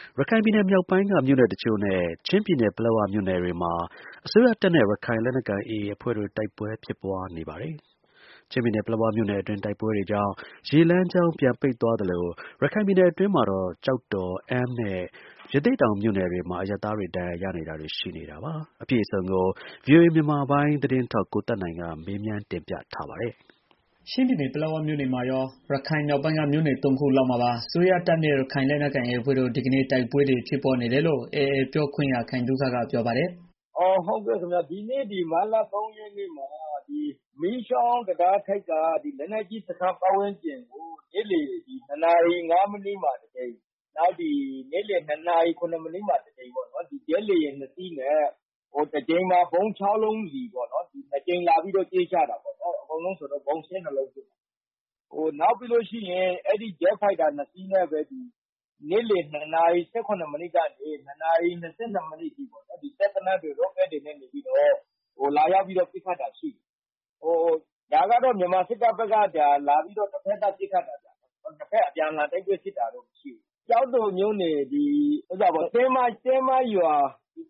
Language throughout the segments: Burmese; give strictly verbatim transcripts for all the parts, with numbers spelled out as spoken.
ရခိုင်ပြည်နယ်မြောက်ပိုင်းက မြို့နယ်တချို့နဲ့ ချင်းပြည်နယ် ပလက်ဝမြို့နယ်တွေမှာ အစိုးရတပ်နဲ့ ရခိုင်လက်နက်ကိုင် AA အဖွဲ့တို့ တိုက်ပွဲဖြစ်ပွားနေပါတယ်။ ချင်းပြည်နယ် ပလက်ဝမြို့နယ်အတွင်း တိုက်ပွဲတွေကြောင့် ရေလမ်းကြောင်း ပြန်ပိတ်သွားသလို ရခိုင်ပြည်နယ်အတွင်းမှာတော့ ကျောက်တော်၊ အမ်းနဲ့ ရသေ့တောင်မြို့နယ်တွေမှာ အရပ်သားတွေ ဒဏ်ရာရနေတာတွေ ရှိနေတာပါ။ အပြည့်အစုံကို ဗွီအိုအေမြန်မာပိုင်း သတင်းထောက် ကိုသက်နိုင်က မေးမြန်းတင်ပြထားပါတယ်။ချင်းပြည်နယ် ပလက်ဝမြို့နယ်မှာရော ရခိုင်မြောက်ပိုင်းက မြို့နယ် သုံးခုလောက်မှာပါ အစိုးရတပ်နဲ့ ရခိုင်လက်နက်ကိုင် AA အဖွဲ့တို့ ဒီကနေ့ တိုက်ပွဲတွေ ဖြစ်ပွားနေတယ်လို့ AA ပြောခွင့်ရ ခိုင်သုခက ပြောပါတယ်။ "ဟုတ်ကဲ့ခင်ဗျာ ဒီနေ့ မတ်လ ၃ ရက်နေ့မှာ မီးချောင်းတံတားထိပ်က လက်နက်ကြီးစခန်းပတ်ဝန်းကျင်ကို နေ့လယ် ၂ နာရီ ၅ မိနစ်မှာ တစ်ကြိမ် နောက် နေ့လယ် ၂ နာရီ ၇ မိနစ်မှာ တစ်ကြိမ်ပေါ့နော်။ ဂျက်လေယာဉ် နှစ်စီးနဲ့ တစ်ကြိမ်မှာ ဗုံး ၆ လုံးစီပေါ့နော်။ နှစ်ကြိမ်လာပြီးတော့ ကြဲချတာပေါ့နော်။ အကုန်လုံးဆိုတော့ ဗုံး ၁၂ လုံးပစ်တာ။ နောက်ပြီးတော့ အဲဒီ ဂျက်ဖိုက်တာ နှစ်စီးနဲ့ပဲ နေ့လယ် ၂ နာရီ ၁၇ မိနစ်ကနေ ၂ နာရီ ၂၂ မိနစ်အထိပေါ့နော်။ စက်သေနတ်တွေ ရော့ကက်တွေနဲ့ နေပြီးတော့ လာရောက်ပြီးတော့ ပစ်ခတ်တာရှိတယ်။ ဒါကတော့ မြန်မာစစ်တပ်ဘက်က လာပြီးတော့ တဘက်သတ် ပစ်ခတ်တာဗျာ။ နှစ်ဘက် အပြန်အလှန် တိုက်ပွဲဖြစ်တာတော့ မရှိဘူး။ ကျောက်တော်မြို့နယ် တင်းမရွာ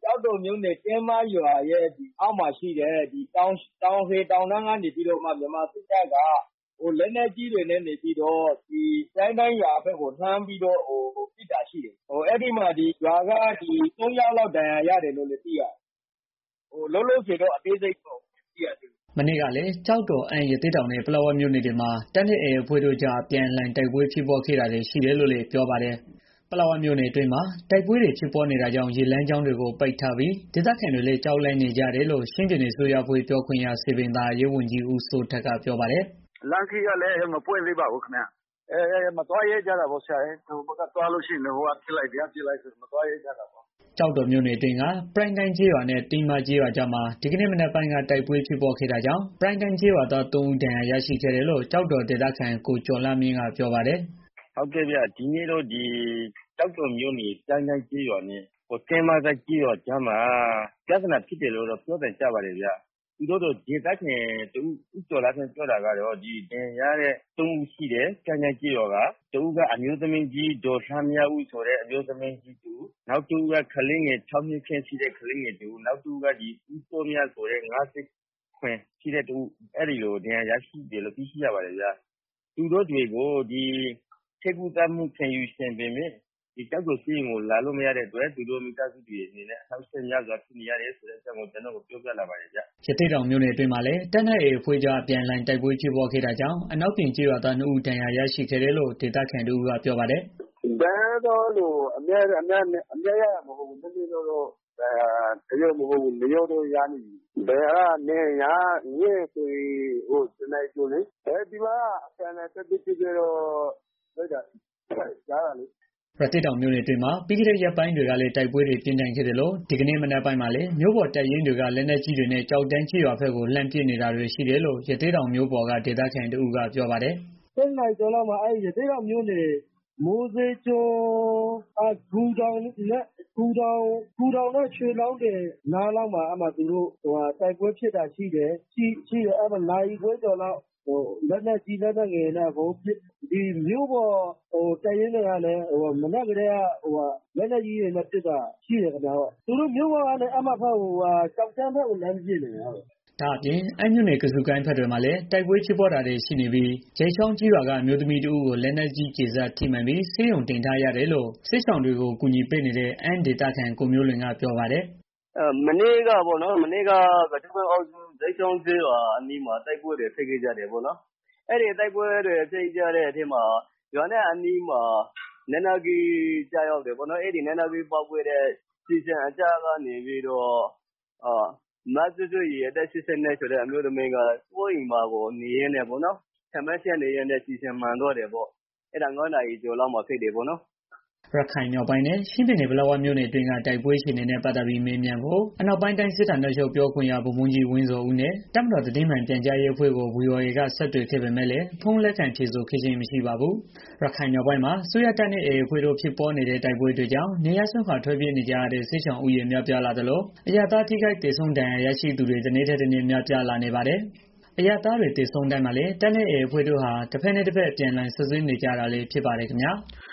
ရဲ့ အောက်မှာရှိတဲ့ တောင်ဟယ်တောင်တန်းကနေပြီးတော့မှ မြန်မာစစ်တပ်က လက်နက်ကြီးတွေနဲ့ နေပြီးတော့ ပြိုင်းတိုင်းရွာဘက်ကို လှမ်းပြီးတော့ ပစ်တာရှိတယ်။ အဲဒီမှာ ရွာက သုံးယောက်လောက် ဒဏ်ရာရတယ်လို့လည်း သိရတယ်။ လောလောဆယ်တော့ အသေးစိတ်တော့ မသိရသေးဘူး။ " မနေ့ကလည်း ကျောက်တော်၊ အမ်း၊ ရသေ့တောင်နဲ့ ပလက်ဝမြို့နယ်တွေမှာ တပ်နဲ့ AA အဖွဲ့တို့ကြား အပြန်အလှန် တိုက်ပွဲဖြစ်ပွားခဲ့တာတွေ ရှိတယ်လို့လည်း ပြောပါတယ်။ ပလက်ဝမြို့နယ်အတွင်းမှာ တိုက်ပွဲတွေ ဖြစ်ပွားနေတာကြောင့် ရေလမ်းကြောင်းတွေကို ပိတ်ထားပြီး ဒေသခံတွေလည်း ကြောက်လန့်နေကြတယ်လို့ ချင်းပြည်နယ် အစိုးရအဖွဲ့ ပြောခွင့်ရ စည်ပင်သာယာရေးဝန်ကြီး ဦးစိုးထက်က ပြောပါတယ်။ "လမ်းခရီးကလည်း မပွင့်သေးပါဘူးခင်ဗျ။ မသွားရဲကြတာပေါ့။ ဟိုဘက်က သွားလို့ရှိရင် ဟိုက ပစ်လိုက် ဒီက ပစ်လိုက်ဆိုတော့ မသွားရဲကြတာပေါ့။ " ကျောက်တော်မြို့နယ်အတွင်းက ပရိုင်းတိုင်းကျေးရွာနဲ့ တင်းမကျေးရွာကြားမှာ ဒီကနေ့ မနက်ပိုင်းက တိုက်ပွဲဖြစ်ပွားခဲ့တာကြောင့် ပရိုင်းတိုင်းကျေးရွာသား သုံး ဦး ဒဏ်ရာရရှိခဲ့တယ်လို့ ကျောက်တော်ဒေသခံ ကိုကျော်လှမြင့်က ပြောပါတယ်။ "ဒီနေ့တော့ ကျောက်တော်မြို့နယ် ပရိုင်းတိုင်းကျေးရွာနဲ့ တင်းမကျေးရွာကြားမှာ ပြဿနာဖြစ်တယ်လို့တော့ ပြောသံကြားပါတယ်ဗျာ။ ဒေသခံ ဦးကျော်လှထွန်းပြောတာကတော့ ဒဏ်ရာရတဲ့ သုံးဦးရှိတယ်။ ပရိုင်းတိုင်းကျေးရွာက တစ်ဦးက အမျိုးသမီးကြီး ဒေါ်လှမြဦး ဆိုတဲ့ အမျိုးသမီးကြီးတစ်ဦး နောက်တစ်ဦးက ကလေးငယ် ၆ နှစ်ခန့်ရှိတဲ့ ကလေးငယ်တစ်ဦး နောက်တစ်ဦးက ဦးစောမြဆိုတဲ့ ၅၇ ရှိတဲ့ တစ်ဦး အဲဒီလို ဒဏ်ရာရရှိတယ်လို့ သိရပါတယ်ဗျာ။ သူတို့တွေကို ဆေးကုသမှု ခံယူချိန်ပေမယ့် ကျောက်တော်ဆေးရုံကို လာလို့မရတဲ့အတွက် သူတို့မိသားစုတွေအနေနဲ့ အနှောင့်အယှက်များစွာ ဖြစ်နေရတယ်ဆိုတဲ့ အကြောင်းကို ကျနော့်ကို ပြောပြလာပါတယ်ဗျာ။ " ရသေ့တောင်မြို့နယ်အတွင်းမှာလည်း တပ်နဲ့ AA အဖွဲ့ကြား အပြန်အလှန် တိုက်ပွဲဖြစ်ပွားခဲ့တာကြောင့် အနောက်ပြင်ကျေးရွာသား နှစ်ဦး ဒဏ်ရာရရှိခဲ့တယ်လို့ ဒေသခံတစ်ဦးက ပြောပါတယ်။ "ဒဏ်ရာကတော့ အများရတာမဟုတ်ဘူး။ နည်းနည်းတော့ တစ်ယောက် မဟုတ်ဘူး နှစ်ယောက်တော့ ရနေပြီ။ ဒဏ်ရာက ညဆိုရင် တစ်နာရီကျော်လေ။ ဒီမှာက အပြန်အလှန် တိုက်ပွဲဖြစ်တော့ ကြားတာလေ။ " ရသေ့တောင်မြို့နယ်အတွင်းမှာ ပြီးခဲ့တဲ့ ရက်ပိုင်းတွေကလည်း တိုက်ပွဲတွေ ပြင်းထန်ခဲ့သလို ဒီကနေ့ မနက်ပိုင်းမှာလည်း မြို့ပေါ်တပ်ရင်းတွေက လက်နက်ကြီးတွေနဲ့ ကျောက်တန်းကျေးရွာဘက်ကို လှမ်းပစ်နေတာတွေ ရှိတယ်လို့ ရသေ့တောင်မြို့ပေါ်က ဒေသခံတစ်ဦးက ပြောပါတယ်။ "၁၂ နာရီကျော်လောက်မှာ ရသေ့တောင်မြို့နယ် မိုးစဲကျွန်း ဂူတောင်နဲ့ ရွှေလောင်းတင်နားလောက်မှာ တိုက်ပွဲဖြစ်တာရှိတယ်။ နာရီခွဲကျော်လောက် လက်နက်ကြီး လက်နက်ငယ်တွေနဲ့ အကုန်ပစ်တယ်။ မြို့ပေါ် တပ်ရင်းတွေကလည်း မနက်ကတည်းက လက်နက်ကြီးတွေနဲ့ ပစ်တာရှိတယ်ခင်ဗျာ။ သူတို့ မြို့ပေါ်ကနေ ကျောက်တန်းဘက်ကို လှမ်းပစ်နေတာ။ " ဒါ့အပြင် အမ်းမြို့နယ် ကဇုကိုင်းဘက်တွေမှာလည်း တိုက်ပွဲဖြစ်ပွားတာတွေ ရှိနေပြီး ဂျိတ်ချောင်းကျေးရွာက အမျိုးသမီးတစ်ဦးကို လက်နက်ကြီး ကျည်စထိမှန်ပြီး ဆေးရုံတင်ထားရတယ်လို့ စစ်ရှောင်တွေကို ကူညီပေးနေတဲ့ အမ်းဒေသခံ ကိုမျိုးလွင်က ပြောပါတယ်။ "မနေ့ကပေါ့နော် ကဇုကိုင်းအုပ်စု ဂျိတ်ချောင်းကျေးရွာအနီးမှာ တိုက်ပွဲတွေ ဖြစ်ခဲ့ကြတယ်ပေါ့နော်။ အဲဒီတိုက်ပွဲတွေ ဖြစ်ကြတဲ့အထဲမှာ ရွာနဲ့အနီးမှာ လက်နက်ကြီး ကျရောက်တယ်ပေါ့နော်။ အဲဒီလက်နက်ကြီး ပေါက်ကွဲတဲ့ ကျည်ဆံအကြားကနေပြီးတော့ မသွဲ့သွဲ့ရည် အသက် ၈၂ ဆိုတဲ့ အမျိုးသမီးက ကိုယ့်အိမ်မှာကို နေရင်းနဲ့ ထမင်းချက်နေရင်း ကျည်ဆံမှန်သွားတယ်ပေါ့။ အဲတာ ငါးနာရီကျော်လောက်မှာ ဖြစ်တယ်ပေါ့နော်။ " ရခိုင်မြောက်ပိုင်းနဲ့ ချင်းပြည်နယ် ပလက်ဝမြို့နယ်အတွင်းက တိုက်ပွဲအခြေအနေနဲ့ ပတ်သတ်ပြီး မေးမြန်းဖို့ အနောက်ပိုင်းတိုင်း စစ်ဌာနချုပ် ပြောခွင့်ရ ဗိုလ်မှူးကြီး ဝင်းဇော်ဦးနဲ့ တပ်မတော် သတင်းမှန်ပြန်ကြားရေးအဖွဲ့ကို ဗွီအိုအေက ဆက်သွယ်ခဲ့ပေမဲ့လည်း ဖုန်းလက်ခံဖြေဆိုခဲ့ခြင်း မရှိပါဘူး။ ရခိုင်မြောက်ပိုင်းမှာ အစိုးရတပ်နဲ့ AA အဖွဲ့တို့ ဖြစ်ပွားနေတဲ့ တိုက်ပွဲတွေကြောင့် နေရပ်စွန့်ခွာ ထွက်ပြေးနေကြရတဲ့ စစ်ရှောင်ဦးရေ များပြားလာသလို အရပ်သား ထိခိုက်သေဆုံး ဒဏ်ရာရရှိသူတွေ တနေ့ထက်တနေ့ များပြားလာနေပါတယ်။ အရပ်သားတွေ သေဆုံးတိုင်းမှာလည်း တပ်နဲ့ AA အဖွဲ့တို့ဟာ တဘက်နဲ့ တဘက် အပြန်အလှန် စွပ်စွဲနေကြတာလည်း ဖြစ်ပါတယ်ခင်ဗျာ။